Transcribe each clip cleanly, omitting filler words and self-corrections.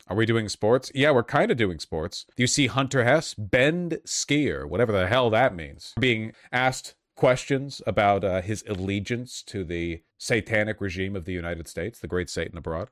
Are we doing sports? Yeah, we're kind of doing sports. Do you see Hunter Hess, Bend skier, whatever the hell that means, being asked questions about his allegiance to the satanic regime of the United States, the great Satan abroad?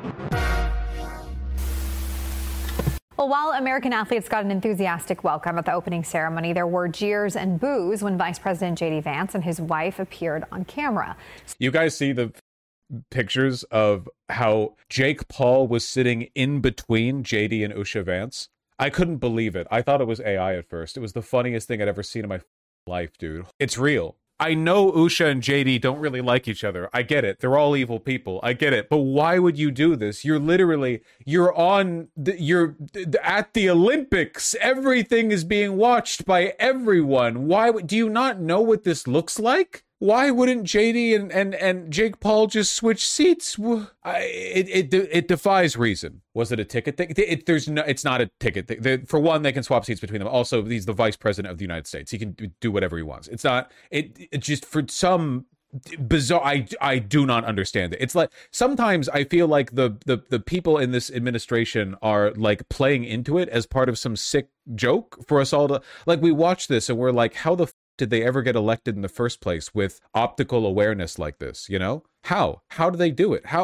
Well, while American athletes got an enthusiastic welcome at the opening ceremony, there were jeers and boos when Vice President J.D. Vance and his wife appeared on camera. You guys see the pictures of how Jake Paul was sitting in between JD and Usha Vance? I couldn't believe it. I thought it was AI at first. It was the funniest thing I'd ever seen in my life, dude. It's real. I know Usha and JD don't really like each other. I get it. They're all evil people. I get it. But why would you do this? You're at the Olympics. Everything is being watched by everyone. Do you not know what this looks like? Why wouldn't JD and Jake Paul just switch seats? It defies reason. Was it a ticket thing? It's not a ticket thing. For one, they can swap seats between them. Also, he's the vice president of the United States. He can do whatever he wants. It's not. It just for some bizarre. I do not understand it. It's like sometimes I feel like the people in this administration are like playing into it as part of some sick joke for us all to like. We watch this and we're like, how the did they ever get elected in the first place with optical awareness like this, you know? How do they do it?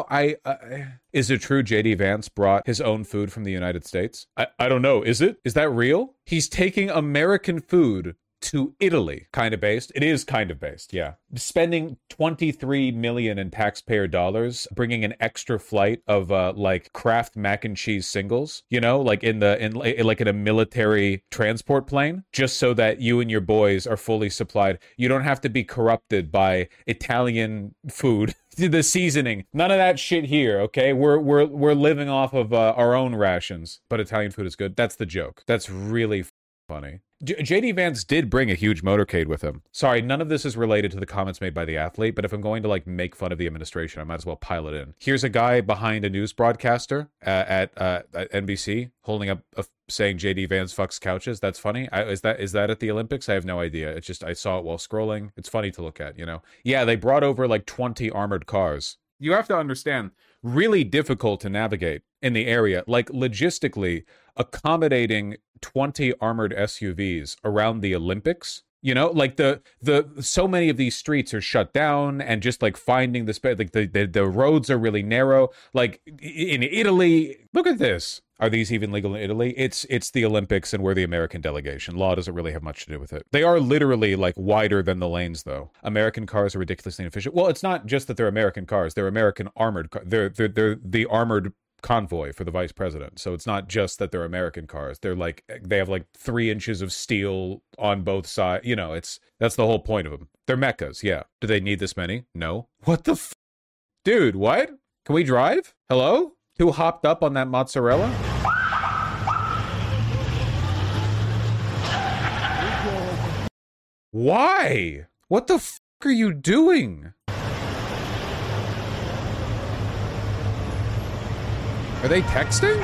Is it true JD Vance brought his own food from the United States? I don't know. Is that real? He's taking American food to Italy. Kind of based. It is kind of based, yeah. Spending $23 million in taxpayer dollars, bringing an extra flight of like Kraft mac and cheese singles, you know, like in a military transport plane, just so that you and your boys are fully supplied. You don't have to be corrupted by Italian food. The seasoning, none of that shit here. Okay, we're living off of our own rations, but Italian food is good. That's the joke. That's really funny. JD Vance did bring a huge motorcade with him. Sorry, none of this is related to the comments made by the athlete, but if I'm going to like make fun of the administration, I might as well pile it in. Here's a guy behind a news broadcaster at NBC holding up saying JD Vance fucks couches. That's funny. Is that at the Olympics? I have no idea. It's just I saw it while scrolling. It's funny to look at, you know. Yeah, they brought over like 20 armored cars. You have to understand, really difficult to navigate in the area. Like logistically, accommodating 20 armored SUVs around the Olympics, you know, like the so many of these streets are shut down, and just like finding the space, like the roads are really narrow. Like in Italy, look at this. Are these even legal in Italy? It's the Olympics, and we're the American delegation. Law doesn't really have much to do with it. They are literally like wider than the lanes, though. American cars are ridiculously inefficient. Well, it's not just that they're American cars; they're American armored cars. They're the armored convoy for the vice president. So it's not just that they're American cars. They're like they have like 3 inches of steel on both sides. You know, that's the whole point of them. They're mechas. Yeah. Do they need this many? No. What the dude? What? Can we drive? Hello? Who hopped up on that mozzarella? Why? What the are you doing? Are they texting?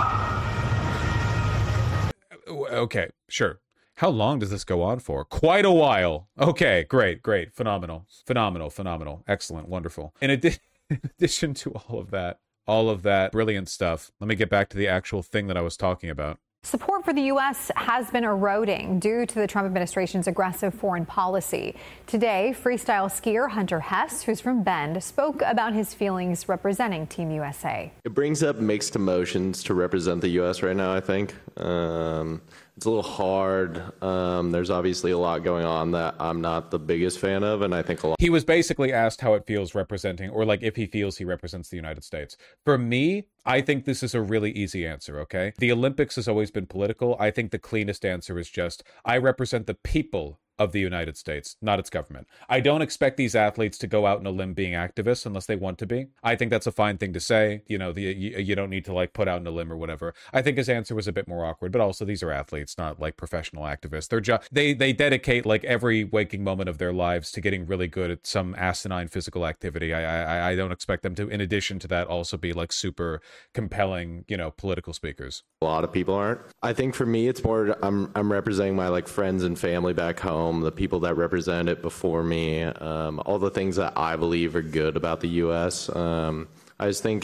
Okay, sure. How long does this go on for? Quite a while. Okay, great. Phenomenal. Excellent, wonderful. In addition to all of that brilliant stuff, let me get back to the actual thing that I was talking about. Support for the U.S. has been eroding due to the Trump administration's aggressive foreign policy. Today, freestyle skier Hunter Hess, who's from Bend, spoke about his feelings representing Team USA. It brings up mixed emotions to represent the U.S. right now, I think. It's a little hard. There's obviously a lot going on that I'm not the biggest fan of, and I think a lot. He was basically asked how it feels representing, or like if he feels he represents the United States. For me, I think this is a really easy answer, okay? The Olympics has always been political. I think the cleanest answer is just, I represent the people of the United States, not its government. I don't expect these athletes to go out on a limb being activists unless they want to be. I think that's a fine thing to say. You know, you don't need to like put out on a limb or whatever. I think his answer was a bit more awkward, but also these are athletes, not like professional activists. They dedicate like every waking moment of their lives to getting really good at some asinine physical activity. I don't expect them to, in addition to that, also be like super compelling, you know, political speakers. A lot of people aren't. I think for me, it's more I'm representing my like friends and family back home, the people that represent it before me, all the things that I believe are good about the U.S. I just think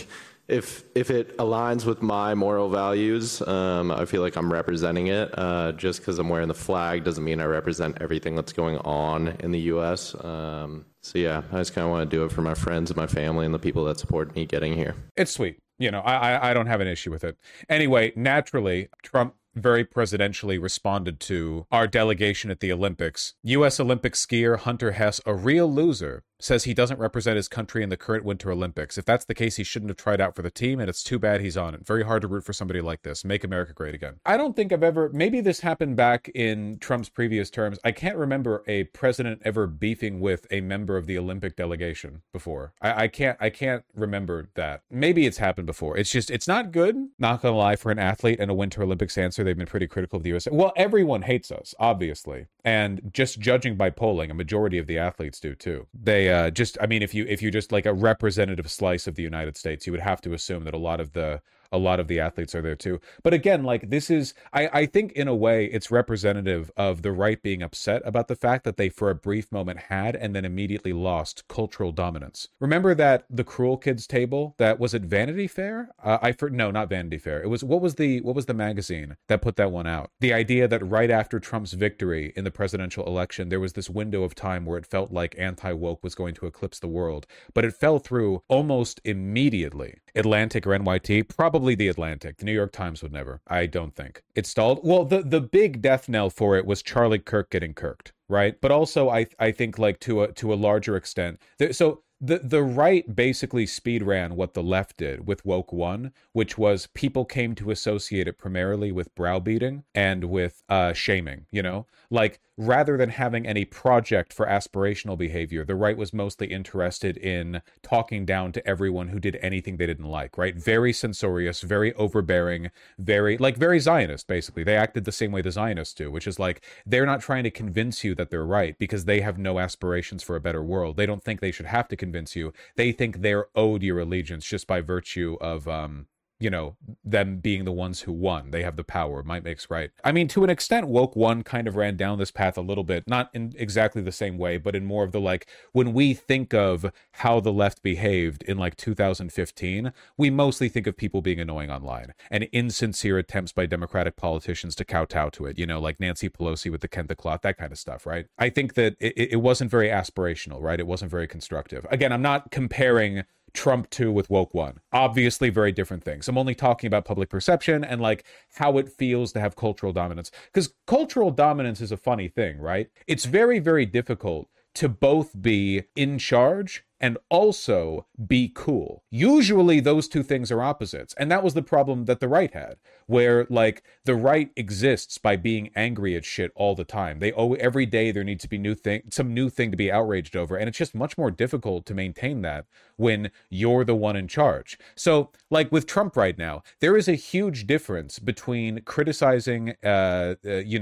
if it aligns with my moral values, I feel like I'm representing it. Just because I'm wearing the flag doesn't mean I represent everything that's going on in the U.S. So yeah, I just kind of want to do it for my friends and my family and the people that support me getting here. It's sweet. I don't have an issue with it. Anyway, naturally, Trump very presidentially responded to our delegation at the Olympics. U.S. Olympic skier Hunter Hess, a real loser, says he doesn't represent his country in the current Winter Olympics. If that's the case, he shouldn't have tried out for the team, and it's too bad he's on it. Very hard to root for somebody like this. Make America great again. I don't think I've ever, maybe this happened back in Trump's previous terms. I can't remember a president ever beefing with a member of the Olympic delegation before. I can't remember that. Maybe it's happened before. It's not good. Not gonna lie, for an athlete and a Winter Olympics answer, they've been pretty critical of the USA. Well, everyone hates us, obviously. And just judging by polling, a majority of the athletes do too. They if you just like a representative slice of the United States, you would have to assume that a lot of the athletes are there too. But again, like this is, I think in a way it's representative of the right being upset about the fact that they for a brief moment had and then immediately lost cultural dominance. Remember that the Cruel Kids table that was at Vanity Fair? No, not Vanity Fair. It was, what was the magazine that put that one out? The idea that right after Trump's victory in the presidential election, there was this window of time where it felt like anti-woke was going to eclipse the world, but it fell through almost immediately. Atlantic or NYT, probably the Atlantic. The New York Times would never. I don't think. It stalled. Well, the big death knell for it was Charlie Kirk getting kirked, right? But also I think like to a larger extent. The right basically speed ran what the left did with Woke One, which was people came to associate it primarily with browbeating and with shaming, like rather than having any project for aspirational behavior, the right was mostly interested in talking down to everyone who did anything they didn't like, right? Very censorious, very overbearing, very Zionist, basically. They acted the same way the Zionists do, which is like they're not trying to convince you that they're right because they have no aspirations for a better world. They don't think they should have to convince you. They think they're owed your allegiance just by virtue of them being the ones who won. They have the power. Might makes right. I mean, to an extent, Woke One kind of ran down this path a little bit, not in exactly the same way, but in more of the like, when we think of how the left behaved in like 2015, we mostly think of people being annoying online and insincere attempts by Democratic politicians to kowtow to it, like Nancy Pelosi with the Kent the Cloth, that kind of stuff, right? I think that it wasn't very aspirational, right? It wasn't very constructive. Again, I'm not comparing Trump 2 with Woke 1. Obviously very different things. I'm only talking about public perception and like how it feels to have cultural dominance. Because cultural dominance is a funny thing, right? It's very, very difficult to both be in charge and also be cool. Usually those two things are opposites. And that was the problem that the right had, where like the right exists by being angry at shit all the time. Every day there needs to be some new thing to be outraged over. And it's just much more difficult to maintain that when you're the one in charge. So like with Trump right now, there is a huge difference between criticizing, an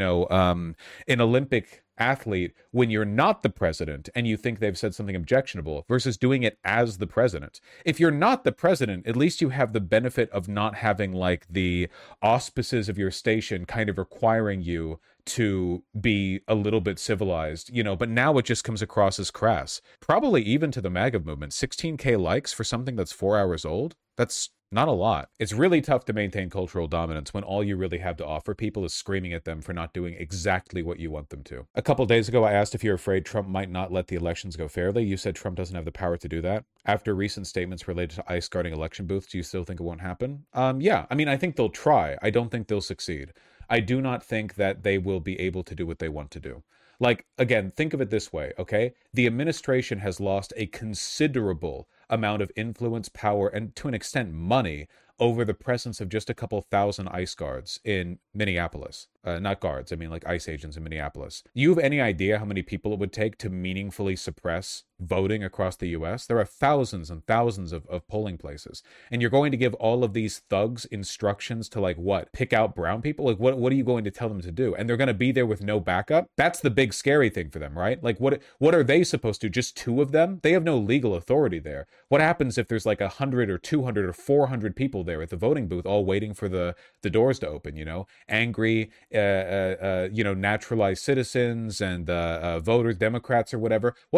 Olympic athlete when you're not the president and you think they've said something objectionable versus doing it as the president. If you're not the president, at least you have the benefit of not having like the auspices of your station kind of requiring you to be a little bit civilized, but now it just comes across as crass. Probably even to the MAGA movement, 16K likes for something that's 4 hours old. That's not a lot. It's really tough to maintain cultural dominance when all you really have to offer people is screaming at them for not doing exactly what you want them to. A couple days ago, I asked if you're afraid Trump might not let the elections go fairly. You said Trump doesn't have the power to do that. After recent statements related to ICE guarding election booths, do you still think it won't happen? Yeah. I mean, I think they'll try. I don't think they'll succeed. I do not think that they will be able to do what they want to do. Like, again, think of it this way, okay? The administration has lost a considerable amount of influence, power, and to an extent money over the presence of just a couple thousand ICE guards in Minneapolis. Not guards, I mean like ICE agents in Minneapolis. You have any idea how many people it would take to meaningfully suppress voting across the U.S.? There are thousands and thousands of polling places. And you're going to give all of these thugs instructions to like what? Pick out brown people? Like what are you going to tell them to do? And they're going to be there with no backup? That's the big scary thing for them, right? Like what are they supposed to do? Just two of them? They have no legal authority there. What happens if there's like 100 or 200 or 400 people there at the voting booth all waiting for the doors to open, angry, naturalized citizens and voters, Democrats or whatever? What the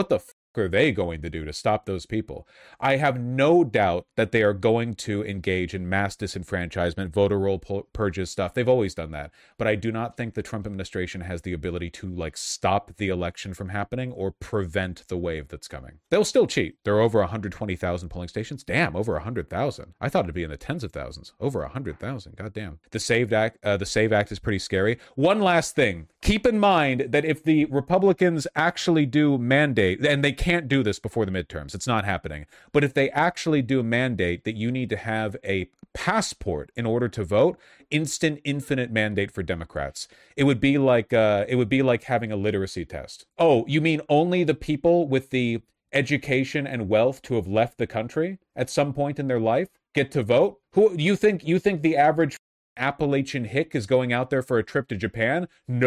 are they going to do to stop those people? I have no doubt that they are going to engage in mass disenfranchisement, voter roll purges stuff. They've always done that. But I do not think the Trump administration has the ability to like stop the election from happening or prevent the wave that's coming. They'll still cheat. There are over 120,000 polling stations. Damn, over 100,000. I thought it'd be in the tens of thousands. Over 100,000. God damn. The SAVE Act is pretty scary. One last thing. Keep in mind that if the Republicans actually do mandate, and they can't do this before the midterms, it's not happening, but if they actually do mandate that you need to have a passport in order to vote, instant infinite mandate for Democrats. It would be like having a literacy test. Oh, you mean only the people with the education and wealth to have left the country at some point in their life get to vote? Who you think the average Appalachian hick is going out there for a trip to Japan?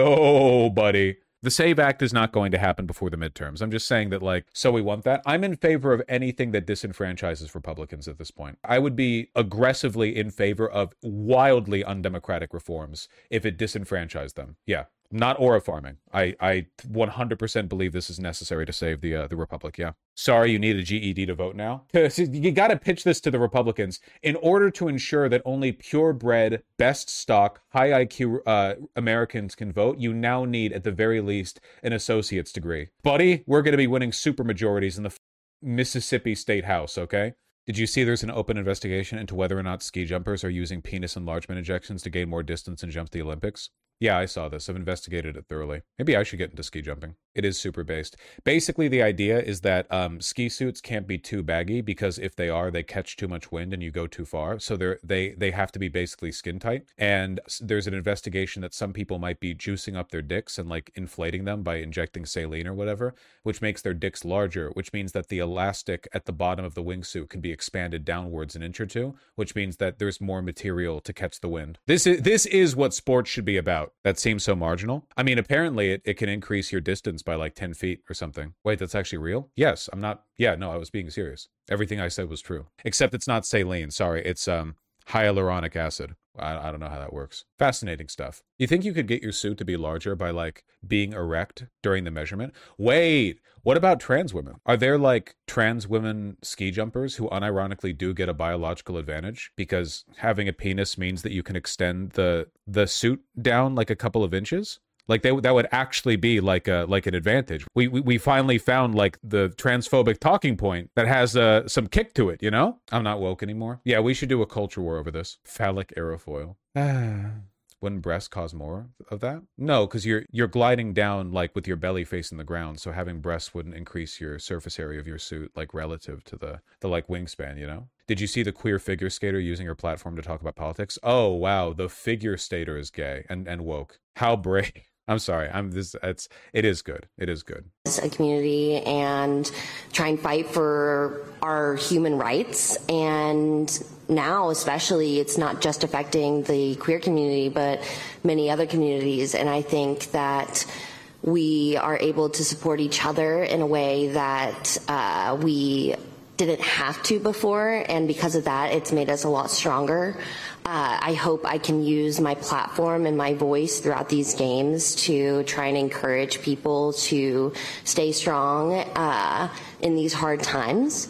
Nobody. The SAVE Act is not going to happen before the midterms. I'm just saying that, like, so we want that. I'm in favor of anything that disenfranchises Republicans at this point. I would be aggressively in favor of wildly undemocratic reforms if it disenfranchised them. Yeah. Not aura farming. I 100% believe this is necessary to save the Republic, yeah. Sorry, you need a GED to vote now? You got to pitch this to the Republicans. In order to ensure that only purebred, best stock, high IQ Americans can vote, you now need, at the very least, an associate's degree. Buddy, we're going to be winning supermajorities in the Mississippi State House, okay? Did you see there's an open investigation into whether or not ski jumpers are using penis enlargement injections to gain more distance and jump the Olympics? Yeah, I saw this. I've investigated it thoroughly. Maybe I should get into ski jumping. It is super based. Basically, the idea is that ski suits can't be too baggy because if they are, they catch too much wind and you go too far. So they have to be basically skin tight. And there's an investigation that some people might be juicing up their dicks and like inflating them by injecting saline or whatever, which makes their dicks larger, which means that the elastic at the bottom of the wingsuit can be expanded downwards an inch or two, which means that there's more material to catch the wind. This is what sports should be about. That seems so marginal. I mean, apparently it can increase your distance by like 10 feet or something. Wait, that's actually real? Yes, I'm not. Yeah, no, I was being serious. Everything I said was true. Except it's not saline. Sorry, it's hyaluronic acid. I don't know how that works. Fascinating stuff. You think you could get your suit to be larger by like being erect during the measurement? Wait, what about trans women? Are there like trans women ski jumpers who unironically do get a biological advantage because having a penis means that you can extend the suit down like a couple of inches? Like that would actually be like an advantage. We finally found like the transphobic talking point that has some kick to it, you know? I'm not woke anymore. Yeah, we should do a culture war over this. Phallic aerofoil. Wouldn't breasts cause more of that? No, because you're gliding down like with your belly facing the ground, so having breasts wouldn't increase your surface area of your suit like relative to the like wingspan, you know? Did you see the queer figure skater using her platform to talk about politics? Oh wow, the figure skater is gay and woke. How brave. I'm sorry. It is good. It is good. As a community and try and fight for our human rights. And now, especially, it's not just affecting the queer community, but many other communities. And I think that we are able to support each other in a way that we didn't have to before, and because of that, it's made us a lot stronger. I hope I can use my platform and my voice throughout these games to try and encourage people to stay strong in these hard times.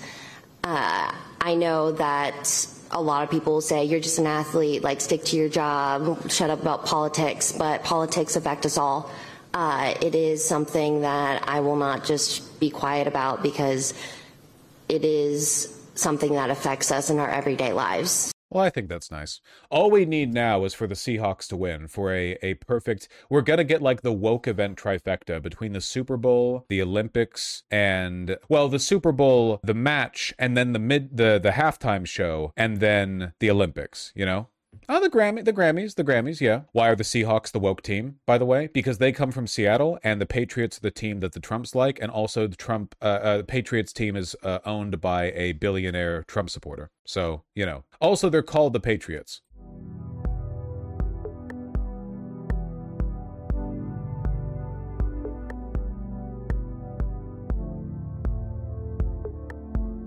I know that a lot of people say, you're just an athlete, like stick to your job, shut up about politics, but politics affect us all. It is something that I will not just be quiet about because it is something that affects us in our everyday lives. Well, I think that's nice. All we need now is for the Seahawks to win, for a perfect... We're going to get like the woke event trifecta between the Super Bowl, the Olympics, and... Well, the Super Bowl, the match, and then the halftime show, and then the Olympics, you know? Oh, the Grammys, yeah. Why are the Seahawks the woke team, by the way? Because they come from Seattle, and the Patriots are the team that the Trumps like, and also the Patriots team is owned by a billionaire Trump supporter. So, you know. Also, they're called the Patriots.